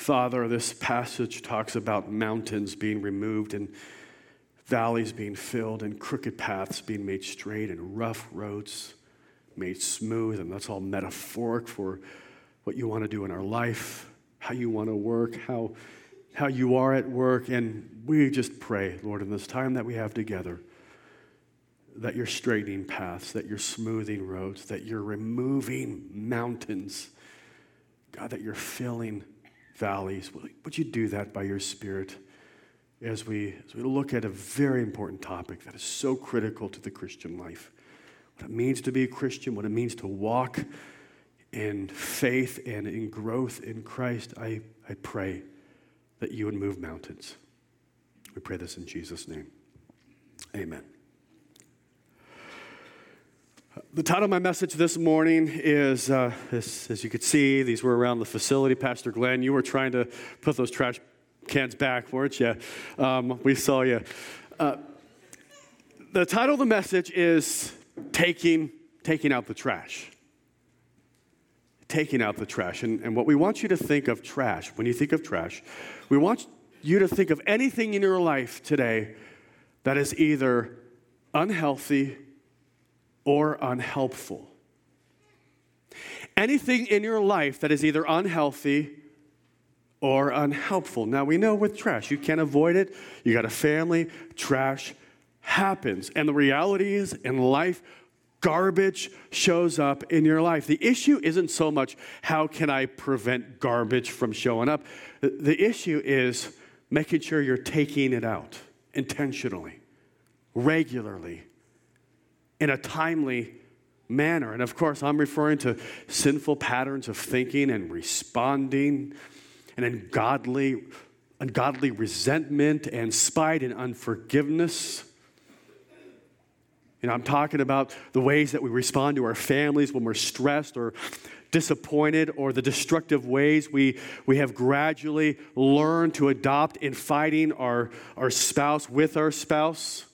Father, this passage talks about mountains being removed and valleys being filled and crooked paths being made straight and rough roads made smooth. And that's all metaphoric for what you want to do in our life, how you want to work, how you are at work. And we just pray, Lord, in this time that we have together, that you're straightening paths, that you're smoothing roads, that you're removing mountains. God, that you're filling valleys. Would you do that by your Spirit as we look at a very important topic that is so critical to the Christian life? What it means to be a Christian, what it means to walk in faith and in growth in Christ. I pray that you would move mountains. We pray this in Jesus' name. Amen. The title of my message this morning is, as you could see, these were around the facility. Pastor Glenn, you were trying to put those trash cans back, weren't you? We saw you. The title of the message is taking out the trash. Taking out the trash. And what we want you to think of trash, when you think of trash, we want you to think of anything in your life today that is either unhealthy or unhelpful. Anything in your life that is either unhealthy or unhelpful. Now, we know with trash, you can't avoid it. You got a family, trash happens. And the reality is, in life, garbage shows up in your life. The issue isn't so much, how can I prevent garbage from showing up? The issue is making sure you're taking it out intentionally, regularly, in a timely manner. And of course, I'm referring to sinful patterns of thinking and responding and ungodly resentment and spite and unforgiveness. I'm talking about the ways that we respond to our families when we're stressed or disappointed, or the destructive ways we have gradually learned to adopt in fighting our spouse with our spouse.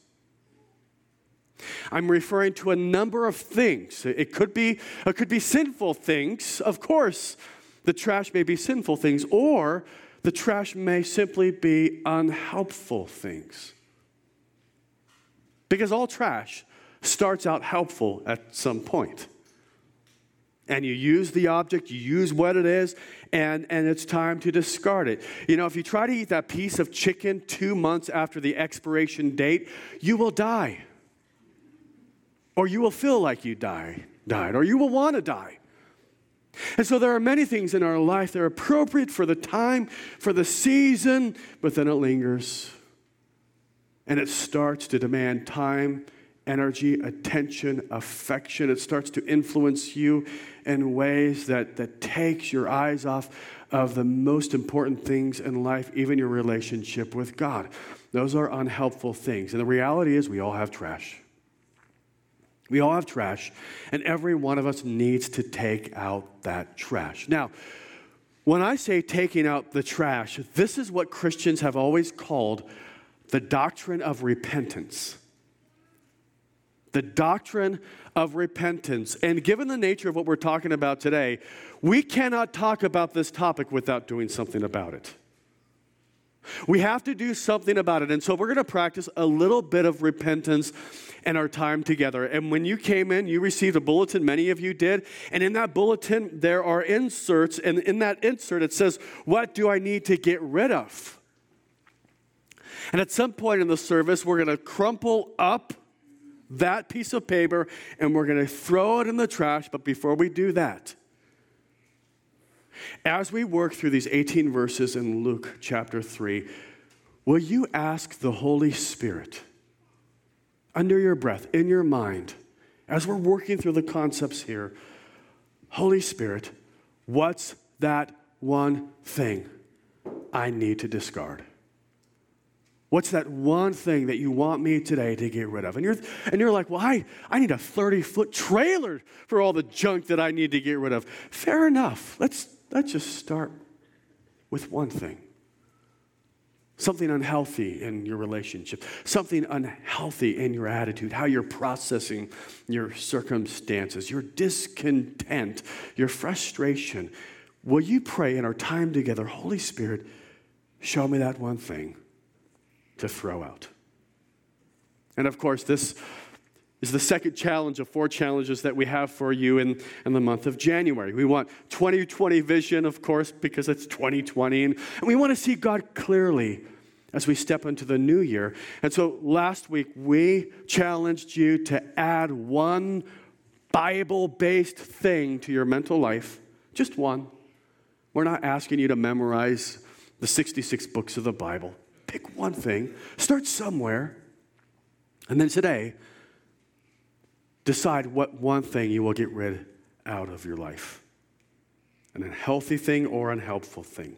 I'm referring to a number of things. It could be sinful things. Of course, the trash may be sinful things, or the trash may simply be unhelpful things. Because all trash starts out helpful at some point. And you use the object, you use what it is, and it's time to discard it. If you try to eat that piece of chicken 2 months after the expiration date, you will die. Or you will feel like you died, or you will want to die. And so there are many things in our life that are appropriate for the time, for the season, but then it lingers. And it starts to demand time, energy, attention, affection. It starts to influence you in ways that takes your eyes off of the most important things in life, even your relationship with God. Those are unhelpful things. And the reality is we all have trash. We all have trash, and every one of us needs to take out that trash. Now, when I say taking out the trash, this is what Christians have always called the doctrine of repentance. The doctrine of repentance. And given the nature of what we're talking about today, we cannot talk about this topic without doing something about it. We have to do something about it. And so we're going to practice a little bit of repentance in our time together. And when you came in, you received a bulletin. Many of you did. And in that bulletin, there are inserts. And in that insert, it says, what do I need to get rid of? And at some point in the service, we're going to crumple up that piece of paper and we're going to throw it in the trash. But before we do that, as we work through these 18 verses in Luke chapter 3, will you ask the Holy Spirit, under your breath, in your mind, as we're working through the concepts here, Holy Spirit, what's that one thing I need to discard? What's that one thing that you want me today to get rid of? And you're like, well, I need a 30-foot trailer for all the junk that I need to get rid of. Fair enough. Let's just start with one thing. Something unhealthy in your relationship. Something unhealthy in your attitude, how you're processing your circumstances, your discontent, your frustration. will you pray in our time together, Holy Spirit, show me that one thing to throw out? And of course, this is the second challenge of 4 challenges that we have for you in the month of January. We want 2020 vision, of course, because it's 2020. And we want to see God clearly as we step into the new year. And so last week, we challenged you to add one Bible-based thing to your mental life. Just one. We're not asking you to memorize the 66 books of the Bible. Pick one thing. Start somewhere. And then today, decide what one thing you will get rid out of your life. An unhealthy thing or unhelpful thing.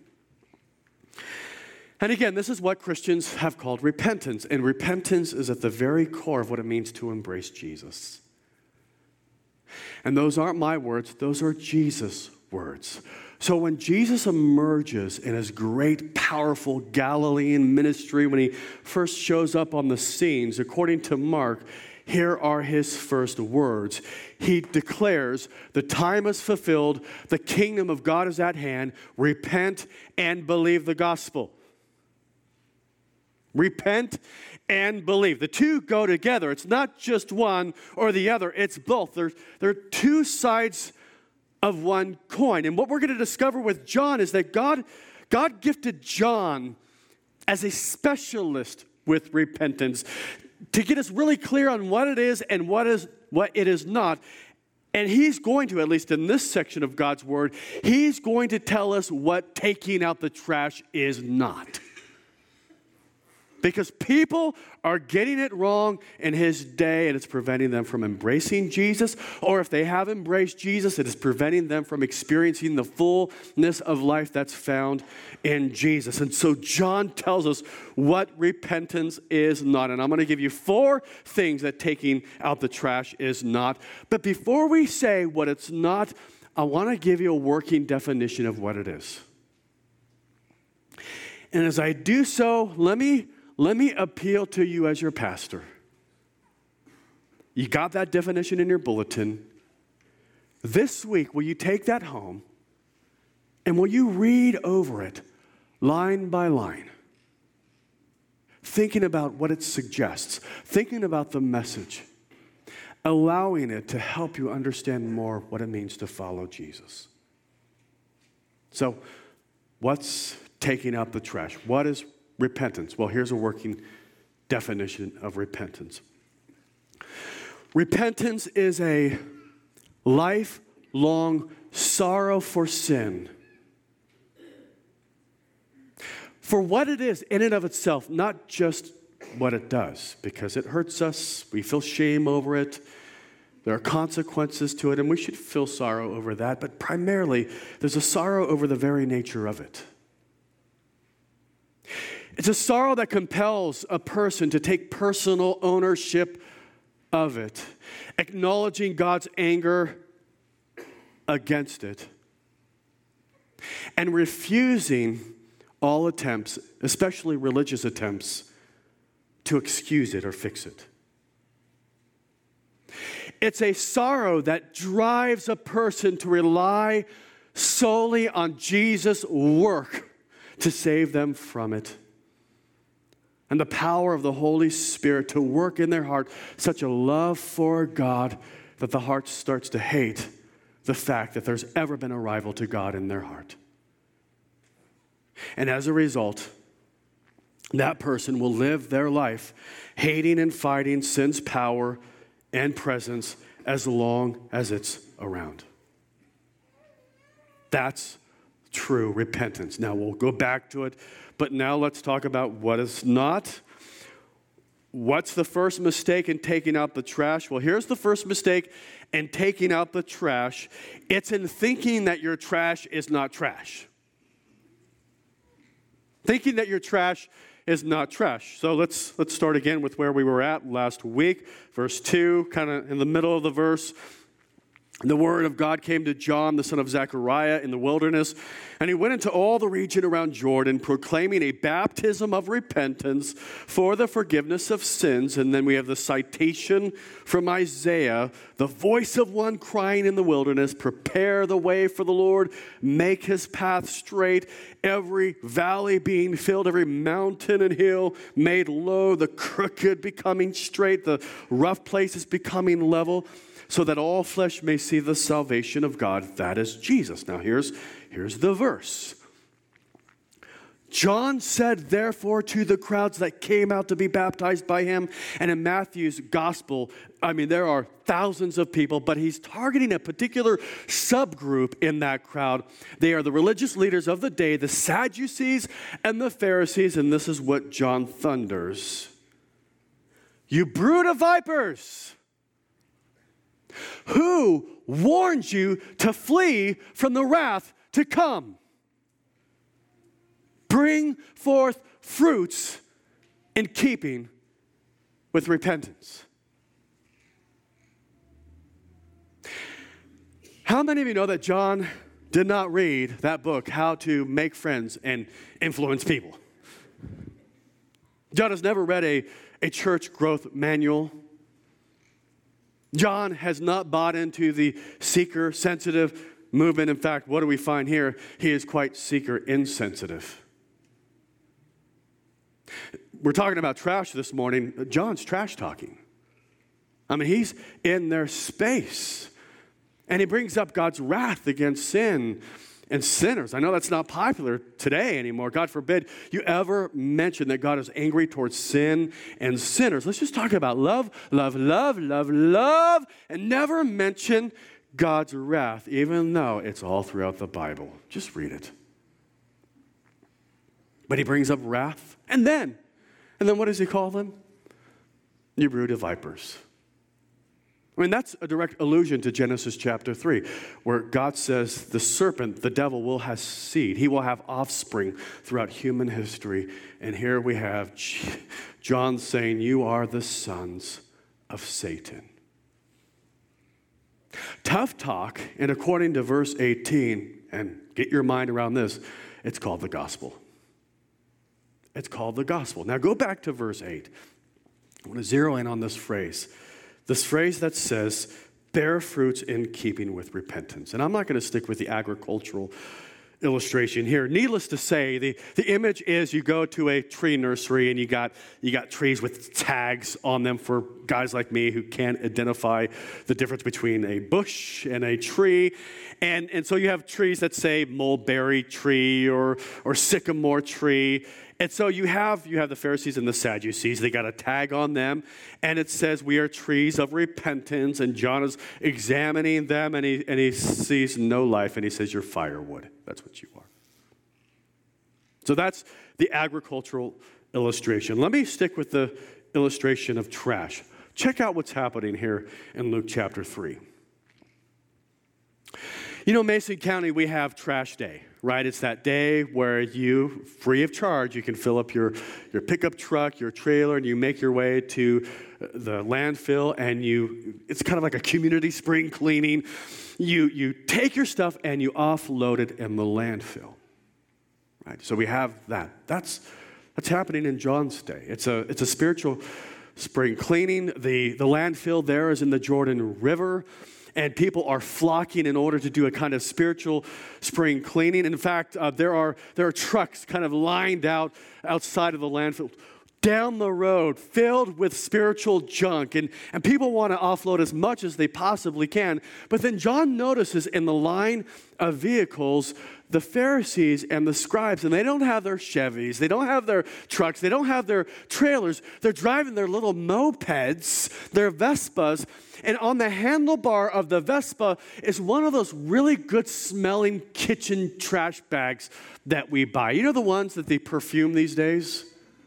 And again, this is what Christians have called repentance. And repentance is at the very core of what it means to embrace Jesus. And those aren't my words, those are Jesus' words. So when Jesus emerges in his great, powerful Galilean ministry, when he first shows up on the scenes, according to Mark, here are his first words. He declares, the time is fulfilled, the kingdom of God is at hand, repent and believe the gospel. Repent and believe. The two go together. It's not just one or the other, it's both. They're two sides of one coin. And what we're going to discover with John is that God gifted John as a specialist with repentance to get us really clear on what it is and what it is not. And he's going to, at least in this section of God's word, he's going to tell us what taking out the trash is not. Because people are getting it wrong in his day, and it's preventing them from embracing Jesus. Or if they have embraced Jesus, it is preventing them from experiencing the fullness of life that's found in Jesus. And so John tells us what repentance is not. And I'm going to give you 4 things that taking out the trash is not. But before we say what it's not, I want to give you a working definition of what it is. And as I do so, let me appeal to you as your pastor. You got that definition in your bulletin. This week, will you take that home and will you read over it line by line, thinking about what it suggests, thinking about the message, allowing it to help you understand more what it means to follow Jesus. So, what's taking out the trash? What is repentance? Well, here's a working definition of repentance. Repentance is a lifelong sorrow for sin. For what it is in and of itself, not just what it does, because it hurts us, we feel shame over it, there are consequences to it, and we should feel sorrow over that, but primarily, there's a sorrow over the very nature of it. It's a sorrow that compels a person to take personal ownership of it, acknowledging God's anger against it, and refusing all attempts, especially religious attempts, to excuse it or fix it. It's a sorrow that drives a person to rely solely on Jesus' work to save them from it. And the power of the Holy Spirit to work in their heart such a love for God that the heart starts to hate the fact that there's ever been a rival to God in their heart. And as a result, that person will live their life hating and fighting sin's power and presence as long as it's around. That's true repentance. Now we'll go back to it, but now let's talk about what is not. What's the first mistake in taking out the trash? Well, here's the first mistake in taking out the trash. It's in thinking that your trash is not trash. Thinking that your trash is not trash. So let's start again with where we were at last week. Verse 2, kind of in the middle of the verse. The word of God came to John, the son of Zechariah, in the wilderness, and he went into all the region around Jordan, proclaiming a baptism of repentance for the forgiveness of sins. And then we have the citation from Isaiah, the voice of one crying in the wilderness, prepare the way for the Lord, make his path straight, every valley being filled, every mountain and hill made low, the crooked becoming straight, the rough places becoming level, so that all flesh may see the salvation of God, that is Jesus. Now here's the verse. John said, therefore, to the crowds that came out to be baptized by him, and in Matthew's gospel, there are thousands of people, but he's targeting a particular subgroup in that crowd. They are the religious leaders of the day, the Sadducees and the Pharisees, and this is what John thunders. You brood of vipers! Who warned you to flee from the wrath to come? Bring forth fruits in keeping with repentance. How many of you know that John did not read that book, How to Make Friends and Influence People? John has never read a church growth manual. John has not bought into the seeker-sensitive movement. In fact, what do we find here? He is quite seeker-insensitive. We're talking about trash this morning. John's trash talking. He's in their space. And he brings up God's wrath against sin and sinners. I know that's not popular today anymore. God forbid you ever mention that God is angry towards sin and sinners. Let's just talk about love, love, love, love, love, and never mention God's wrath, even though it's all throughout the Bible. Just read it. But he brings up wrath, and then what does he call them? You brood of vipers. That's a direct allusion to Genesis chapter 3, where God says the serpent, the devil, will have seed. He will have offspring throughout human history. And here we have John saying, you are the sons of Satan. Tough talk, and according to verse 18, and get your mind around this, it's called the gospel. It's called the gospel. Now go back to verse 8. I want to zero in on this phrase. This phrase that says, bear fruits in keeping with repentance. And I'm not going to stick with the agricultural illustration here. Needless to say, the image is you go to a tree nursery and you got trees with tags on them for guys like me who can't identify the difference between a bush and a tree. And so you have trees that say mulberry tree or sycamore tree. And so you have the Pharisees and the Sadducees. They got a tag on them, and it says, we are trees of repentance. And John is examining them, and he sees no life, and he says, you're firewood. That's what you are. So that's the agricultural illustration. Let me stick with the illustration of trash. Check out what's happening here in Luke chapter 3. Mason County, we have trash day, right? It's that day where you, free of charge, you can fill up your pickup truck, your trailer, and you make your way to the landfill, and it's kind of like a community spring cleaning. You take your stuff and you offload it in the landfill, right? So we have that. That's happening in John's day. It's a spiritual spring cleaning. The landfill there is in the Jordan River. And people are flocking in order to do a kind of spiritual spring cleaning. In fact, there are trucks kind of lined outside of the landfill down the road filled with spiritual junk. And people want to offload as much as they possibly can. But then John notices in the line of vehicles the Pharisees and the scribes, and they don't have their Chevys, they don't have their trucks, they don't have their trailers. They're driving their little mopeds, their Vespas, and on the handlebar of the Vespa is one of those really good smelling kitchen trash bags that we buy. You know the ones that they perfume these days?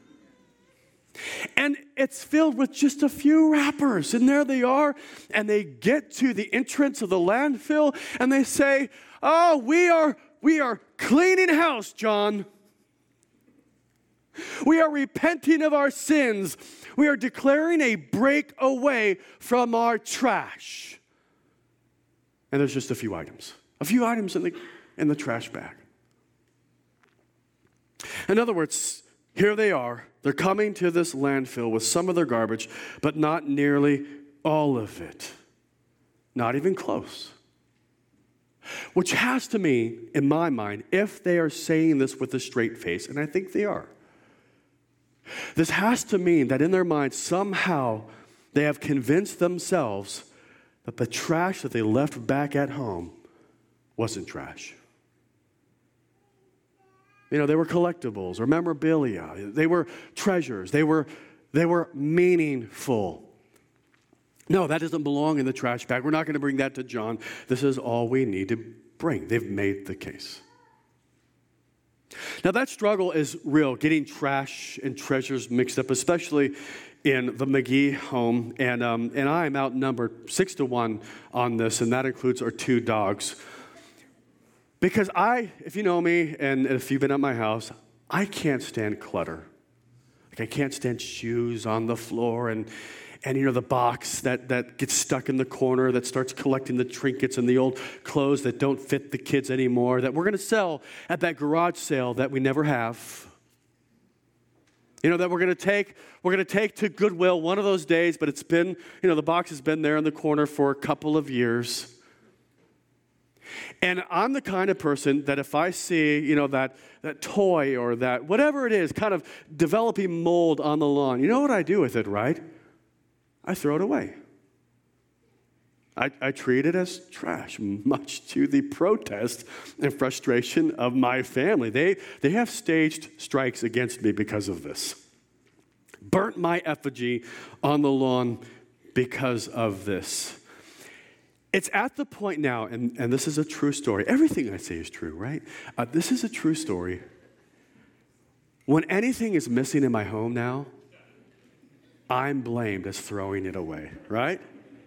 And it's filled with just a few wrappers, and there they are, and they get to the entrance of the landfill, and they say, oh, we are cleaning house, John. We are repenting of our sins. We are declaring a break away from our trash. and there's just a few items in the trash bag. In other words, here they are. They're coming to this landfill with some of their garbage, but not nearly all of it. Not even close. Which has to mean, in my mind, if they are saying this with a straight face, and I think they are, this has to mean that in their mind, somehow they have convinced themselves that the trash that they left back at home wasn't trash. You know, they were collectibles or memorabilia. They were treasures. They were meaningful. No, that doesn't belong in the trash bag. We're not going to bring that to John. This is all we need to bring. They've made the case. Now, that struggle is real, getting trash and treasures mixed up, especially in the McGee home. And I am outnumbered 6-1 on this, and that includes our 2 dogs. Because if you know me, and if you've been at my house, I can't stand clutter. Like, I can't stand shoes on the floor and you know, the box that gets stuck in the corner that starts collecting the trinkets and the old clothes that don't fit the kids anymore that we're going to sell at that garage sale that we never have. You know, that we're going to take to Goodwill one of those days, but it's been, you know, the box has been there in the corner for a couple of years. And I'm the kind of person that if I see, you know, that toy or that whatever it is kind of developing mold on the lawn, you know what I do with it, right? I throw it away. I treat it as trash, much to the protest and frustration of my family. They have staged strikes against me because of this. Burnt my effigy on the lawn because of this. It's at the point now, and this is a true story. Everything I say is true, right? This is a true story. When anything is missing in my home now, I'm blamed as throwing it away, right?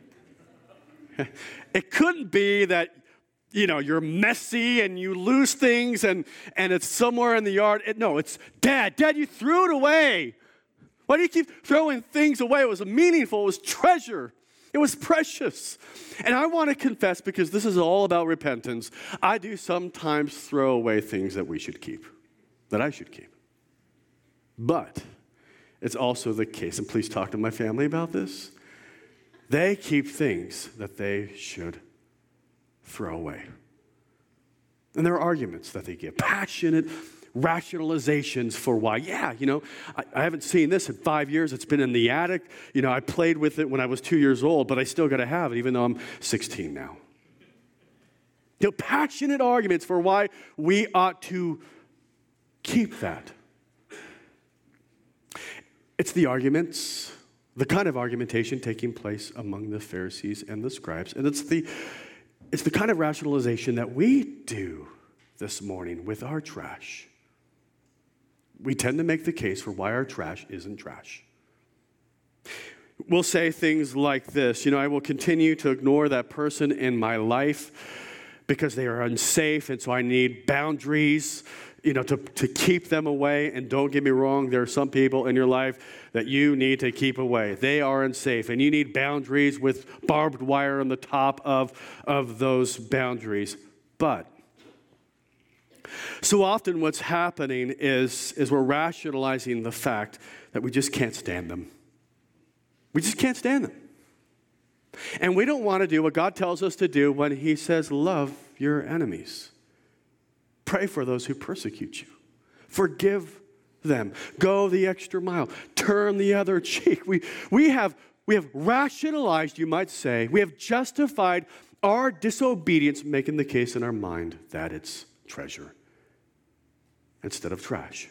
It couldn't be that, you know, you're messy and you lose things and it's somewhere in the yard. No, it's, Dad, you threw it away. Why do you keep throwing things away? It was meaningful. It was treasure. It was precious. And I want to confess, because this is all about repentance, I do sometimes throw away things that we should keep, that I should keep. But it's also the case, and please talk to my family about this, they keep things that they should throw away. And there are arguments that they give, passionate rationalizations for why. Yeah, you know, I haven't seen this in 5 years. It's been in the attic. You know, I played with it when I was 2 years old, but I still got to have it, even though I'm 16 now. You know, passionate arguments for why we ought to keep that. It's the arguments, the kind of argumentation taking place among the Pharisees and the scribes. And it's the kind of rationalization that we do this morning with our trash. We tend to make the case for why our trash isn't trash. We'll say things like this, you know, I will continue to ignore that person in my life because they are unsafe, and so I need boundaries, you know, to keep them away. And don't get me wrong, there are some people in your life that you need to keep away. They are unsafe, and you need boundaries with barbed wire on the top of those boundaries. But so often what's happening is we're rationalizing the fact that we just can't stand them. We just can't stand them. And we don't want to do what God tells us to do when he says, love your enemies. Pray for those who persecute you. Forgive them. Go the extra mile. Turn the other cheek. We have rationalized, you might say, we have justified our disobedience, making the case in our mind that it's treasure instead of trash.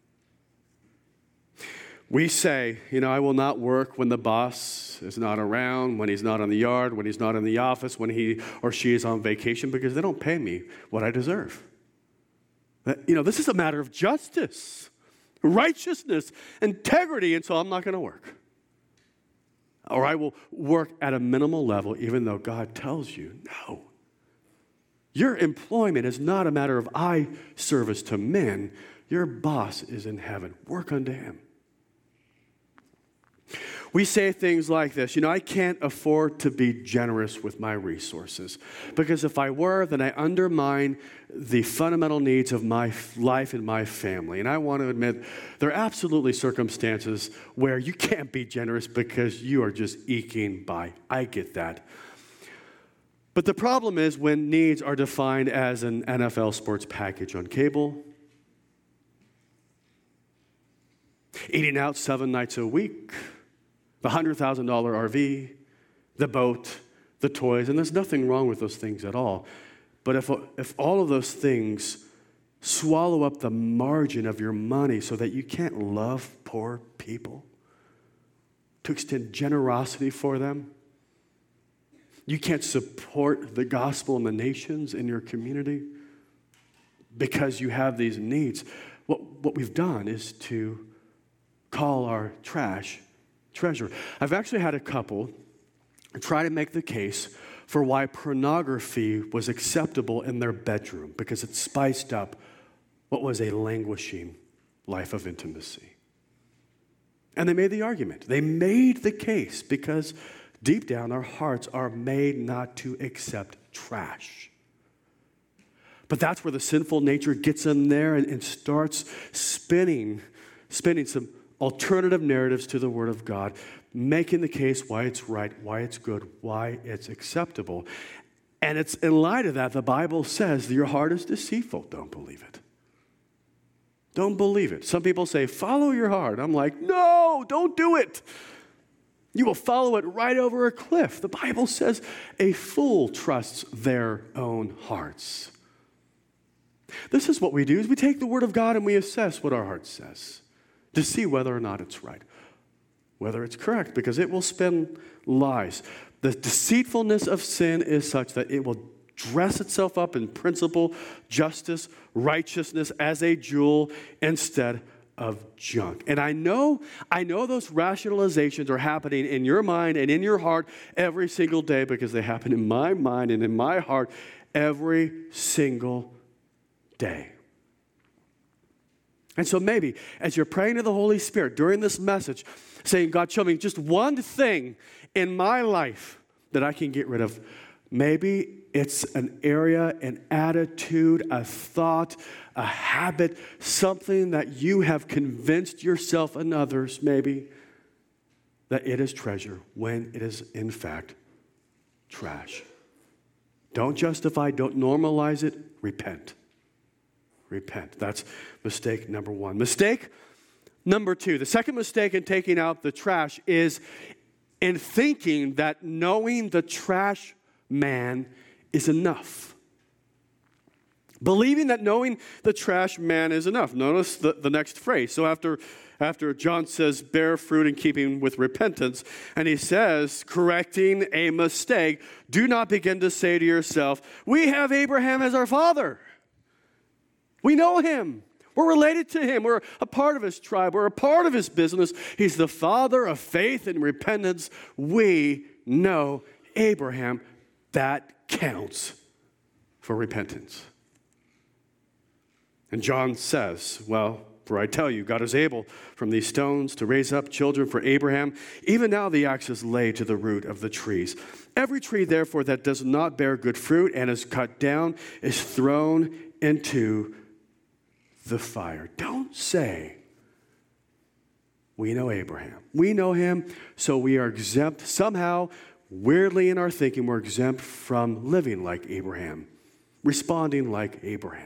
We say, you know, I will not work when the boss is not around, when he's not in the yard, when he's not in the office, when he or she is on vacation, because they don't pay me what I deserve. You know, this is a matter of justice, righteousness, integrity, and so I'm not going to work. Or I will work at a minimal level, even though God tells you, no. Your employment is not a matter of eye service to men. Your boss is in heaven. Work unto him. We say things like this, I can't afford to be generous with my resources because if I were, then I undermine the fundamental needs of my life and my family. And I want to admit there are absolutely circumstances where you can't be generous because you are just eking by. I get that. But the problem is when needs are defined as an NFL sports package on cable, eating out 7 nights a week, the $100,000 RV, the boat, the toys, and there's nothing wrong with those things at all. But if all of those things swallow up the margin of your money so that you can't love poor people, to extend generosity for them, you can't support the gospel in the nations in your community because you have these needs, what we've done is to call our trash treasure. I've actually had a couple try to make the case for why pornography was acceptable in their bedroom because it spiced up what was a languishing life of intimacy. And they made the argument. They made the case because deep down our hearts are made not to accept trash. But that's where the sinful nature gets in there and starts spinning some alternative narratives to the Word of God, making the case why it's right, why it's good, why it's acceptable. And it's in light of that, the Bible says that your heart is deceitful. Don't believe it. Don't believe it. Some people say, follow your heart. I'm like, no, don't do it. You will follow it right over a cliff. The Bible says a fool trusts their own hearts. This is what we do, is we take the Word of God and we assess what our heart says to see whether or not it's right, whether it's correct, because it will spin lies. The deceitfulness of sin is such that it will dress itself up in principle, justice, righteousness as a jewel instead of junk. And I know those rationalizations are happening in your mind and in your heart every single day because they happen in my mind and in my heart every single day. And so maybe as you're praying to the Holy Spirit during this message, saying, God, show me just one thing in my life that I can get rid of. Maybe it's an area, an attitude, a thought, a habit, something that you have convinced yourself and others maybe that it is treasure when it is in fact trash. Don't justify, don't normalize it, repent. Repent. That's mistake number one. Mistake number two. The second mistake in taking out the trash is in thinking that knowing the trash man is enough. Believing that knowing the trash man is enough. Notice the next phrase. So after John says, bear fruit in keeping with repentance, and he says, correcting a mistake, do not begin to say to yourself, we have Abraham as our father. We know him. We're related to him. We're a part of his tribe. We're a part of his business. He's the father of faith and repentance. We know Abraham. That counts for repentance. And John says, well, for I tell you, God is able from these stones to raise up children for Abraham. Even now the axe is laid to the root of the trees. Every tree, therefore, that does not bear good fruit and is cut down is thrown into the fire. Don't say, we know Abraham. We know him, so we are exempt. Somehow, weirdly in our thinking, we're exempt from living like Abraham, responding like Abraham.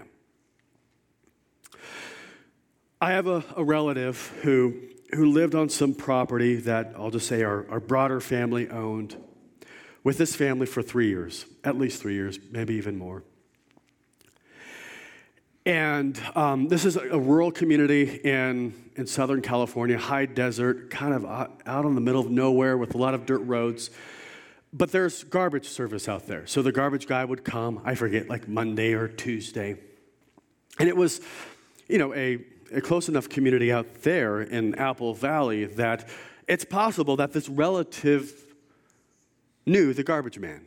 I have a relative who lived on some property that I'll just say our broader family owned with this family for 3 years, at least 3 years, maybe even more. And this is a rural community in Southern California, high desert, kind of out in the middle of nowhere with a lot of dirt roads. But there's garbage service out there. So the garbage guy would come, I forget, like Monday or Tuesday. And it was, a close enough community out there in Apple Valley that it's possible that this relative knew the garbage man.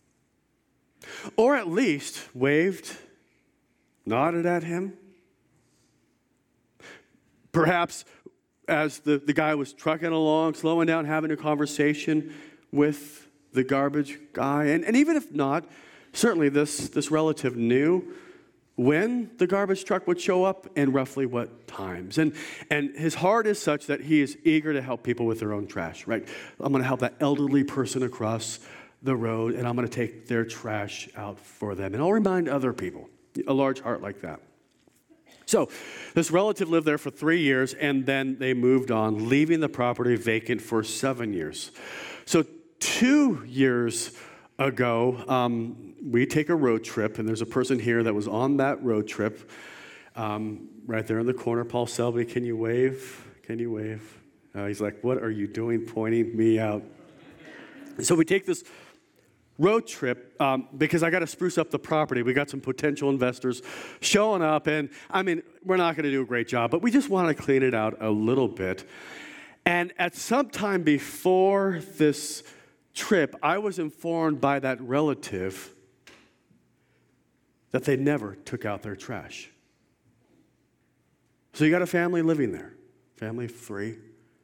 Or at least waved, nodded at him. Perhaps as the guy was trucking along, slowing down, having a conversation with the garbage guy. And even if not, certainly this relative knew when the garbage truck would show up and roughly what times. And his heart is such that he is eager to help people with their own trash, right? I'm going to help that elderly person across the road, and I'm going to take their trash out for them. And I'll remind other people. A large heart like that. So this relative lived there for 3 years, and then they moved on, leaving the property vacant for 7 years. So 2 years ago, we take a road trip, and there's a person here that was on that road trip, right there in the corner. Paul Selby, can you wave? Can you wave? He's like, what are you doing pointing me out? So we take this road trip because I got to spruce up the property. We got some potential investors showing up, and I mean, we're not going to do a great job, but we just want to clean it out a little bit. And at some time before this trip, I was informed by that relative that they never took out their trash. So you got a family living there, family of 3.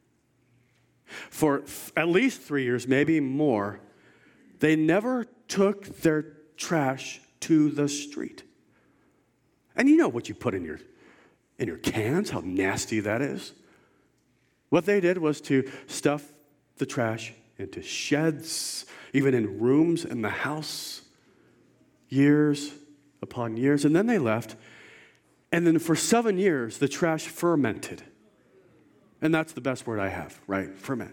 For at least 3 years, maybe more, they never took their trash to the street. And you know what you put in your cans, how nasty that is. What they did was to stuff the trash into sheds, even in rooms in the house, years upon years. And then they left. And then for 7 years, the trash fermented. And that's the best word I have, right? Ferment.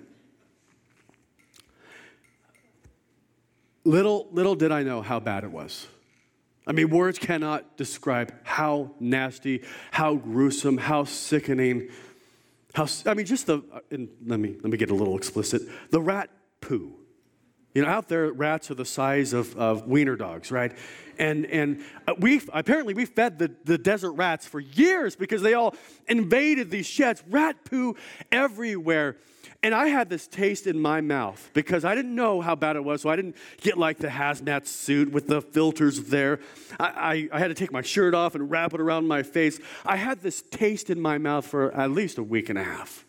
Little did I know how bad it was. I mean, words cannot describe how nasty, how gruesome, how sickening, just let me get a little explicit, the rat poo. You know, out there, rats are the size of wiener dogs, right? And we fed the desert rats for years because they all invaded these sheds, rat poo everywhere. And I had this taste in my mouth because I didn't know how bad it was, so I didn't get like the hazmat suit with the filters there. I had to take my shirt off and wrap it around my face. I had this taste in my mouth for at least a week and a half.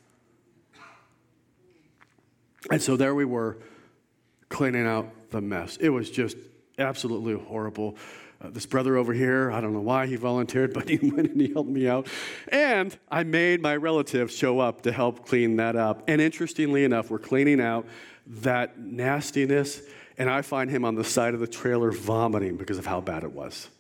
And so there we were, cleaning out the mess. It was just absolutely horrible. This brother over here, I don't know why he volunteered, but he went and he helped me out. And I made my relative show up to help clean that up. And interestingly enough, we're cleaning out that nastiness, and I find him on the side of the trailer vomiting because of how bad it was.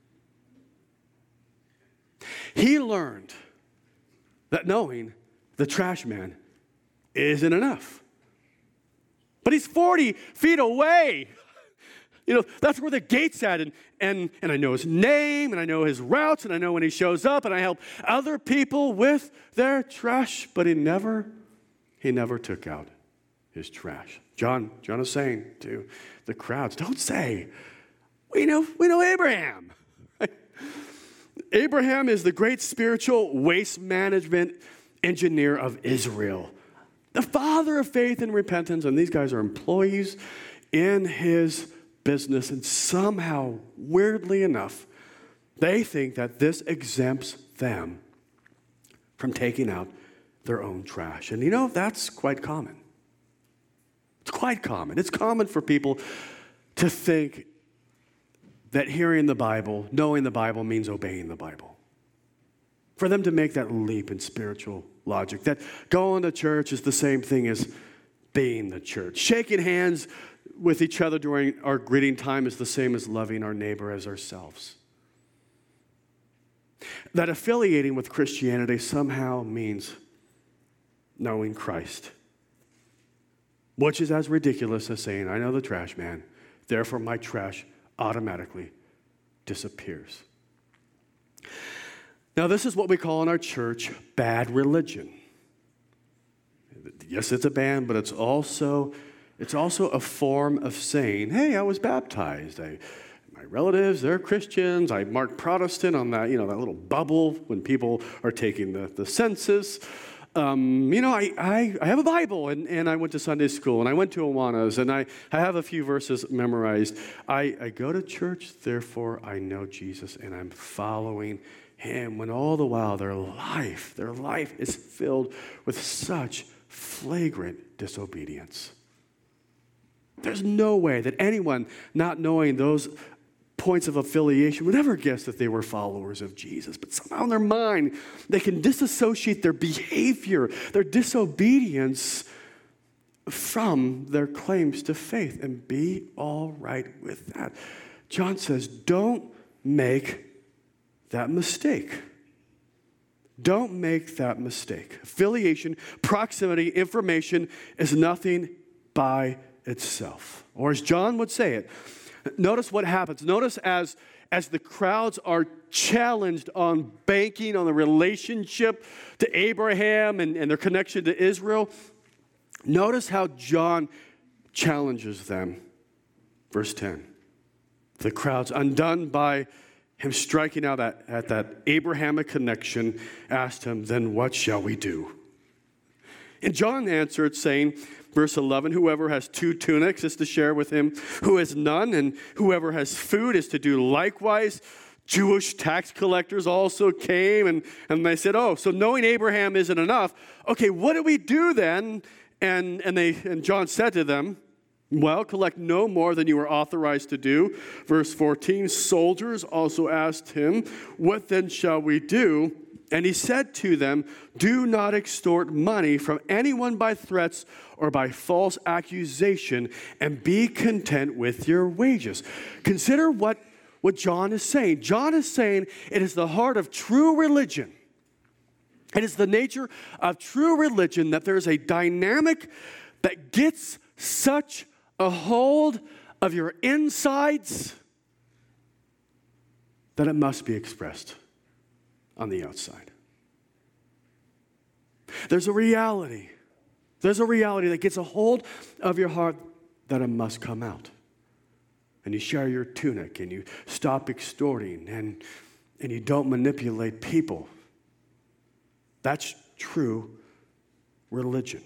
He learned that knowing the trash man isn't enough. But he's 40 feet away. You know, that's where the gate's at. And I know his name, and I know his routes, and I know when he shows up, and I help other people with their trash. But he never took out his trash. John is saying to the crowds, don't say, we know Abraham. Abraham is the great spiritual waste management engineer of Israel. The father of faith and repentance, and these guys are employees in his business, and somehow, weirdly enough, they think that this exempts them from taking out their own trash. And you know, that's quite common. It's quite common. It's common for people to think that hearing the Bible, knowing the Bible, means obeying the Bible. For them to make that leap in spiritual logic, that going to church is the same thing as being the church. Shaking hands with each other during our greeting time is the same as loving our neighbor as ourselves. That affiliating with Christianity somehow means knowing Christ, which is as ridiculous as saying, I know the trash man, therefore my trash automatically disappears. Now, this is what we call in our church bad religion. Yes, it's a band, but it's also a form of saying, hey, I was baptized. My relatives, they're Christians. I marked Protestant on that, that little bubble when people are taking the census. I have a Bible, and I went to Sunday school, and I went to Awanas, and I have a few verses memorized. I go to church, therefore I know Jesus, and I'm following him when all the while their life is filled with such flagrant disobedience? There's no way that anyone not knowing those points of affiliation would ever guess that they were followers of Jesus. But somehow in their mind, they can disassociate their behavior, their disobedience from their claims to faith and be all right with that. John says, don't make that mistake. Don't make that mistake. Affiliation, proximity, information is nothing by itself. Or as John would say it, notice what happens. Notice as the crowds are challenged on banking on the relationship to Abraham and their connection to Israel, notice how John challenges them. Verse 10. The crowds, undone by him striking out at that Abrahamic connection, asked him, then what shall we do? And John answered, saying, verse 11, whoever has 2 tunics is to share with him who has none, and whoever has food is to do likewise. Jewish tax collectors also came, and they said, oh, so knowing Abraham isn't enough. Okay, what do we do then? And John said to them, well, collect no more than you are authorized to do. Verse 14, soldiers also asked him, what then shall we do? And he said to them, do not extort money from anyone by threats or by false accusation, and be content with your wages. Consider what John is saying. John is saying it is the heart of true religion. It is the nature of true religion that there is a dynamic that gets such a hold of your insides that it must be expressed on the outside. There's a reality that gets a hold of your heart that it must come out. And you share your tunic, and you stop extorting, and you don't manipulate people. That's true religion.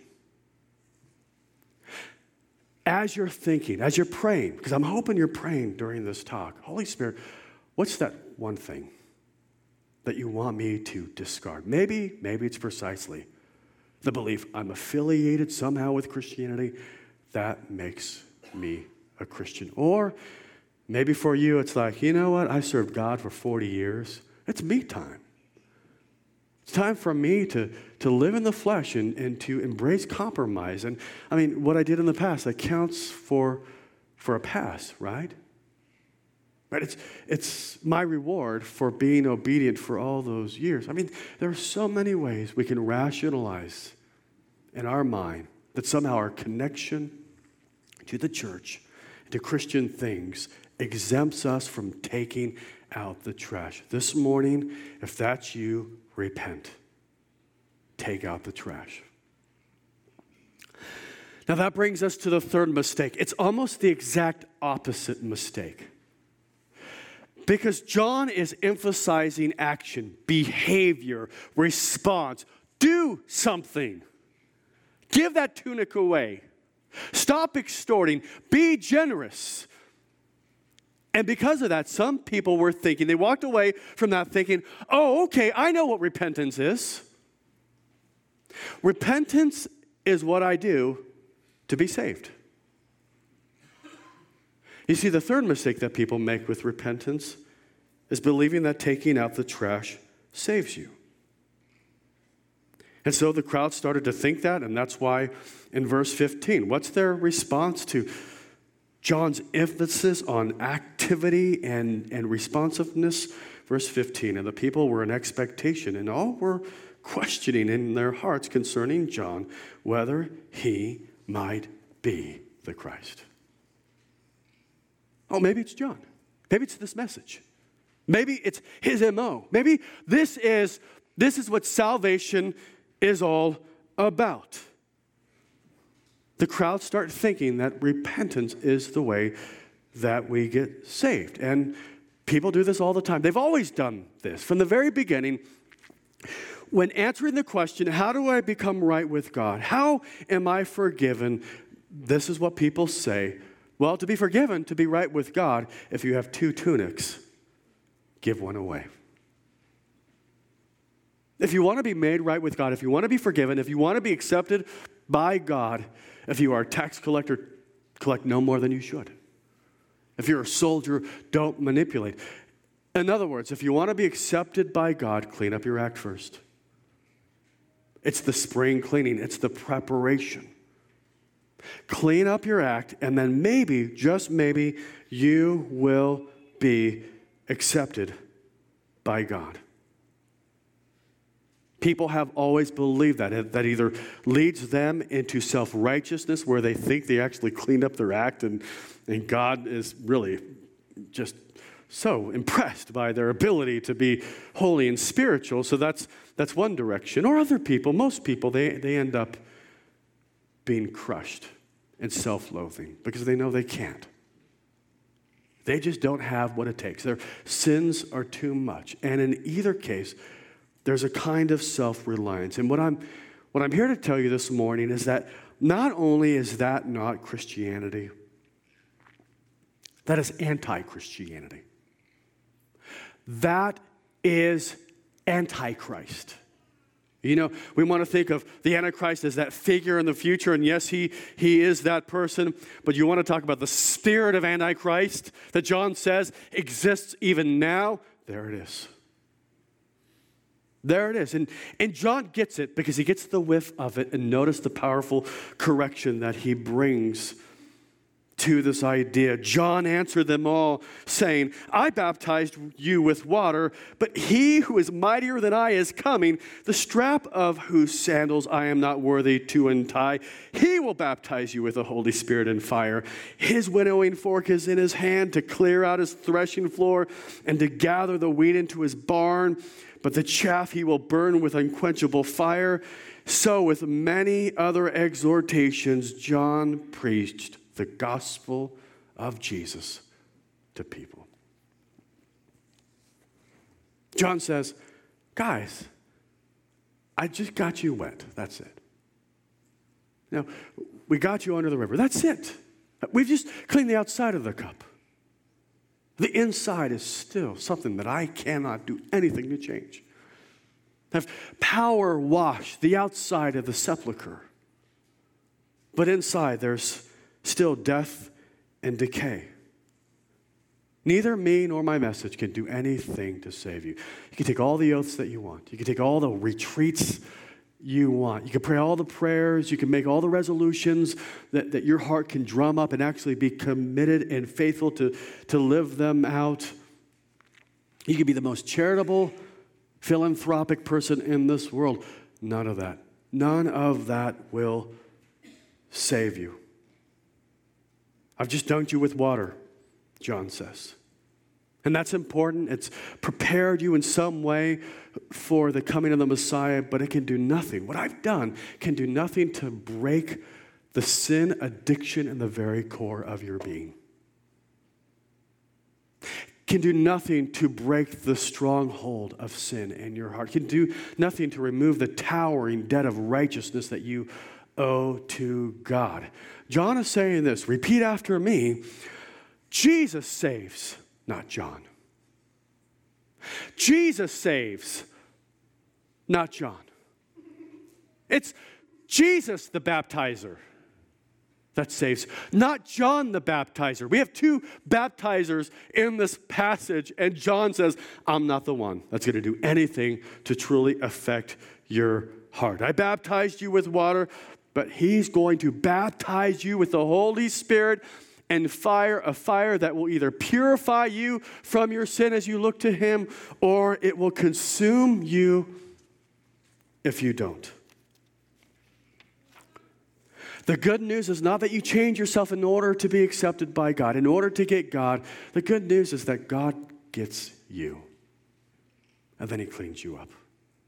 As you're thinking, as you're praying, because I'm hoping you're praying during this talk, Holy Spirit, what's that one thing that you want me to discard? Maybe it's precisely the belief I'm affiliated somehow with Christianity. That makes me a Christian. Or maybe for you, it's like, you know what? I served God for 40 years. It's me time. It's time for me to live in the flesh and to embrace compromise. And I mean, what I did in the past, that counts for a pass, right? Right? It's my reward for being obedient for all those years. I mean, there are so many ways we can rationalize in our mind that somehow our connection to the church, to Christian things, exempts us from taking out the trash. This morning, if that's you, repent. Take out the trash. Now that brings us to the third mistake. It's almost the exact opposite mistake. Because John is emphasizing action, behavior, response. Do something. Give that tunic away. Stop extorting. Be generous. And because of that, some people were thinking, they walked away from that thinking, oh, okay, I know what repentance is. Repentance is what I do to be saved. You see, the third mistake that people make with repentance is believing that taking out the trash saves you. And so the crowd started to think that, and that's why in verse 15, what's their response to John's emphasis on activity and responsiveness? Verse 15, and the people were in expectation, and all were questioning in their hearts concerning John whether he might be the Christ. Oh, maybe it's John. Maybe it's this message. Maybe it's his MO. Maybe this is what salvation is all about. The crowd start thinking that repentance is the way that we get saved. And people do this all the time. They've always done this. From the very beginning, when answering the question, how do I become right with God? How am I forgiven? This is what people say. Well, to be forgiven, to be right with God, if you have 2 tunics, give one away. If you want to be made right with God, if you want to be forgiven, if you want to be accepted by God, if you are a tax collector, collect no more than you should. If you're a soldier, don't manipulate. In other words, if you want to be accepted by God, clean up your act first. It's the spring cleaning. It's the preparation. Clean up your act, and then maybe, just maybe, you will be accepted by God. People have always believed that either leads them into self-righteousness, where they think they actually cleaned up their act, and God is really just so impressed by their ability to be holy and spiritual. So that's one direction. Or other people, most people, they end up being crushed in self-loathing because they know they can't. They just don't have what it takes. Their sins are too much. And in either case, there's a kind of self-reliance. And what I'm here to tell you this morning is that not only is that not Christianity, that is anti-Christianity. That is Antichrist. You know, we want to think of the Antichrist as that figure in the future, and yes, he is that person, but you want to talk about the spirit of Antichrist that John says exists even now? There it is. There it is. And John gets it because he gets the whiff of it, and notice the powerful correction that he brings to this idea. John answered them all, saying, I baptized you with water, but he who is mightier than I is coming, the strap of whose sandals I am not worthy to untie. He will baptize you with the Holy Spirit and fire. His winnowing fork is in his hand to clear out his threshing floor and to gather the wheat into his barn, but the chaff he will burn with unquenchable fire. So with many other exhortations, John preached the gospel of Jesus to people. John says, guys, I just got you wet. That's it. Now, we got you under the river. That's it. We've just cleaned the outside of the cup. The inside is still something that I cannot do anything to change. Have power wash the outside of the sepulcher. But inside there's still death and decay. Neither me nor my message can do anything to save you. You can take all the oaths that you want. You can take all the retreats you want. You can pray all the prayers. You can make all the resolutions that your heart can drum up and actually be committed and faithful to live them out. You can be the most charitable, philanthropic person in this world. None of that. None of that will save you. I've just dunked you with water, John says. And that's important. It's prepared you in some way for the coming of the Messiah, but it can do nothing. What I've done can do nothing to break the sin addiction in the very core of your being. Can do nothing to break the stronghold of sin in your heart. Can do nothing to remove the towering debt of righteousness that you owe to God. John is saying this, repeat after me, Jesus saves, not John. Jesus saves, not John. It's Jesus the baptizer that saves, not John the baptizer. We have two baptizers in this passage, and John says, I'm not the one that's going to do anything to truly affect your heart. I baptized you with water, but he's going to baptize you with the Holy Spirit and fire, a fire that will either purify you from your sin as you look to him, or it will consume you if you don't. The good news is not that you change yourself in order to be accepted by God, in order to get God. The good news is that God gets you, and then he cleans you up.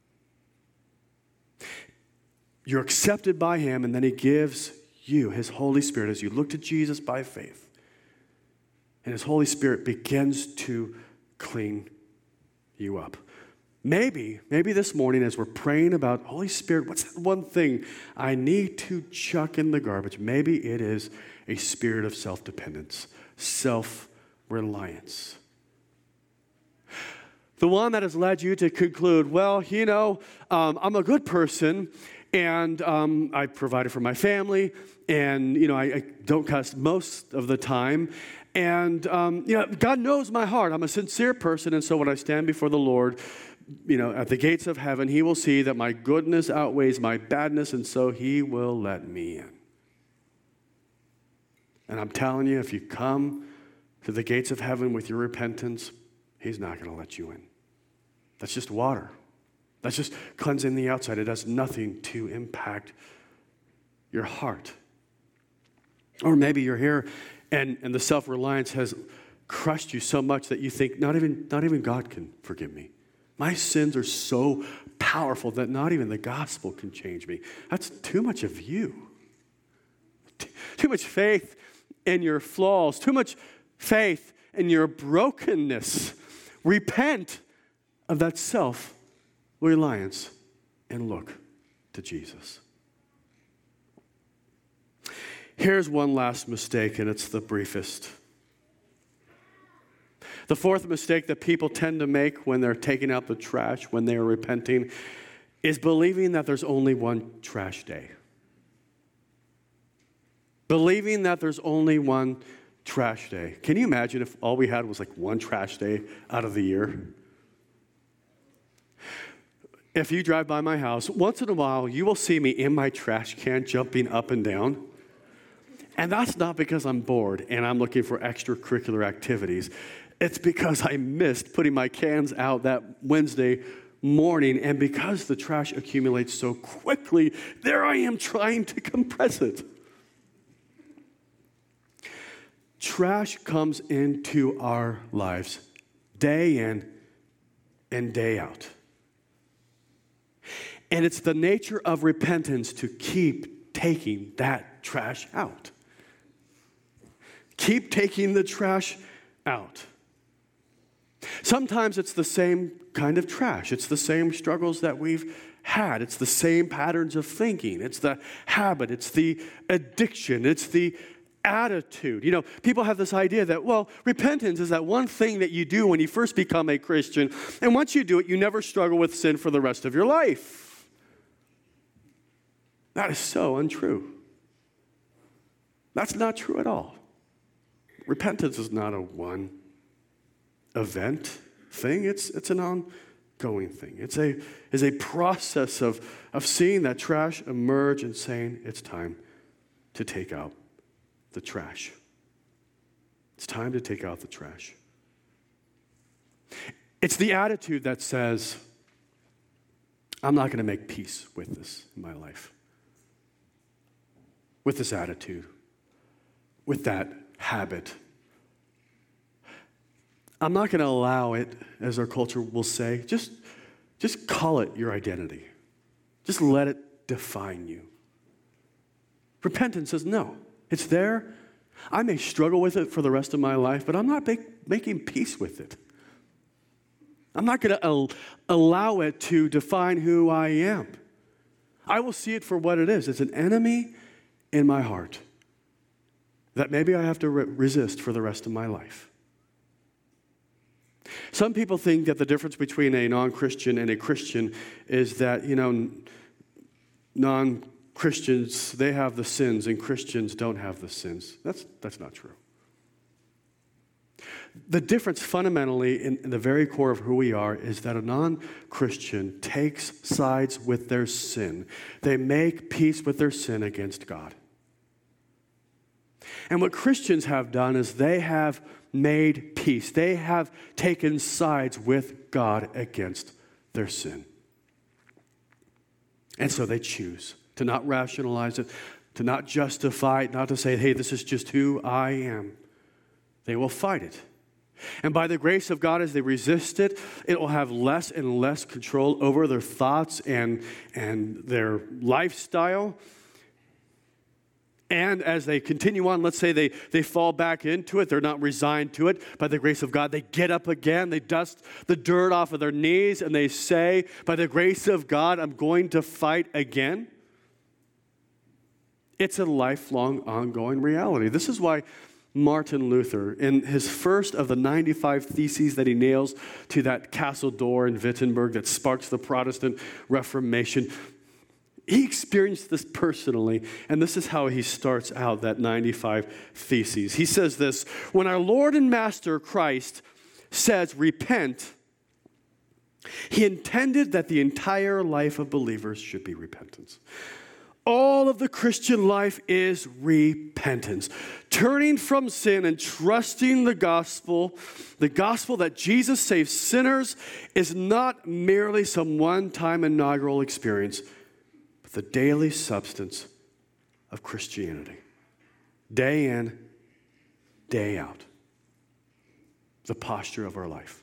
You're accepted by him, and then he gives you his Holy Spirit as you look to Jesus by faith. And his Holy Spirit begins to clean you up. Maybe this morning as we're praying about, Holy Spirit, what's that one thing I need to chuck in the garbage? Maybe it is a spirit of self-dependence, self-reliance. The one that has led you to conclude, well, I'm a good person, and I provided for my family, and, I don't cuss most of the time. And, God knows my heart. I'm a sincere person, and so when I stand before the Lord, at the gates of heaven, he will see that my goodness outweighs my badness, and so he will let me in. And I'm telling you, if you come to the gates of heaven with your repentance, he's not going to let you in. That's just water. That's just cleansing the outside. It does nothing to impact your heart. Or maybe you're here and the self-reliance has crushed you so much that you think, not even God can forgive me. My sins are so powerful that not even the gospel can change me. That's too much of you. Too much faith in your flaws. Too much faith in your brokenness. Repent of that self-reliance and look to Jesus. Here's one last mistake, and it's the briefest. The fourth mistake that people tend to make when they're taking out the trash, when they are repenting, is believing that there's only one trash day. Believing that there's only one trash day. Can you imagine if all we had was like one trash day out of the year? If you drive by my house, once in a while, you will see me in my trash can jumping up and down. And that's not because I'm bored and I'm looking for extracurricular activities. It's because I missed putting my cans out that Wednesday morning, and because the trash accumulates so quickly, there I am trying to compress it. Trash comes into our lives day in and day out. And it's the nature of repentance to keep taking that trash out. Keep taking the trash out. Sometimes it's the same kind of trash. It's the same struggles that we've had. It's the same patterns of thinking. It's the habit. It's the addiction. It's the attitude. People have this idea that, repentance is that one thing that you do when you first become a Christian, and once you do it, you never struggle with sin for the rest of your life. That is so untrue. That's not true at all. Repentance is not a one event thing. It's an ongoing thing. It's a process of seeing that trash emerge and saying it's time to take out the trash. It's time to take out the trash. It's the attitude that says, I'm not going to make peace with this in my life. With this attitude. With that habit. I'm not going to allow it, as our culture will say, just call it your identity. Just let it define you. Repentance says, no, it's there. I may struggle with it for the rest of my life, but I'm not making peace with it. I'm not going to allow it to define who I am. I will see it for what it is. It's an enemy in my heart that maybe I have to resist for the rest of my life. Some people think that the difference between a non-Christian and a Christian is that, non-Christians, they have the sins and Christians don't have the sins. That's not true. The difference fundamentally in the very core of who we are is that a non-Christian takes sides with their sin. They make peace with their sin against God. And what Christians have done is they have made peace. They have taken sides with God against their sin. And so they choose to not rationalize it, to not justify it, not to say, hey, this is just who I am. They will fight it. And by the grace of God, as they resist it, it will have less and less control over their thoughts and their lifestyle. And as they continue on, let's say they fall back into it, they're not resigned to it. By the grace of God, they get up again, they dust the dirt off of their knees, and they say, by the grace of God, I'm going to fight again. It's a lifelong, ongoing reality. This is why Martin Luther, in his first of the 95 theses that he nails to that castle door in Wittenberg that sparks the Protestant Reformation, he experienced this personally, and this is how he starts out that 95 theses. He says this: when our Lord and Master Christ says, repent, he intended that the entire life of believers should be repentance. All of the Christian life is repentance. Turning from sin and trusting the gospel that Jesus saves sinners, is not merely some one-time inaugural experience, but the daily substance of Christianity. Day in, day out. The posture of our life.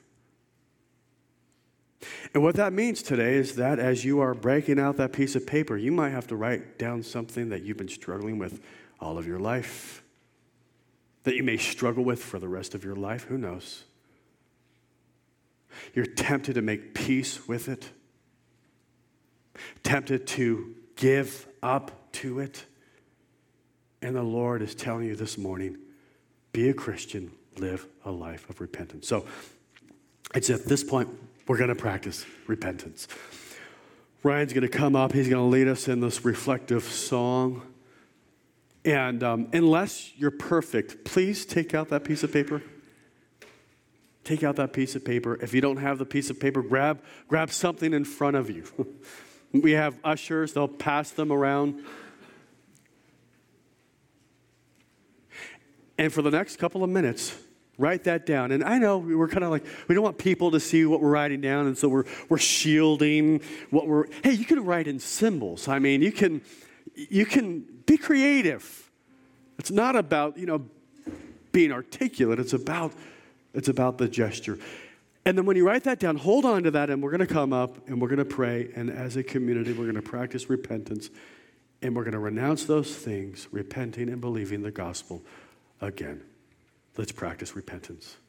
And what that means today is that as you are breaking out that piece of paper, you might have to write down something that you've been struggling with all of your life, that you may struggle with for the rest of your life. Who knows? You're tempted to make peace with it, tempted to give up to it. And the Lord is telling you this morning, be a Christian, live a life of repentance. So it's at this point, we're going to practice repentance. Ryan's going to come up. He's going to lead us in this reflective song. And unless you're perfect, please take out that piece of paper. Take out that piece of paper. If you don't have the piece of paper, grab something in front of you. We have ushers. They'll pass them around. And for the next couple of minutes, write that down. And I know we're kind of like, we don't want people to see what we're writing down, and so we're shielding what we're, hey, you can write in symbols. I mean, you can be creative. It's not about, being articulate. It's about the gesture. And then when you write that down, hold on to that, and we're going to come up, and we're going to pray, and as a community, we're going to practice repentance, and we're going to renounce those things, repenting and believing the gospel again. Let's practice repentance.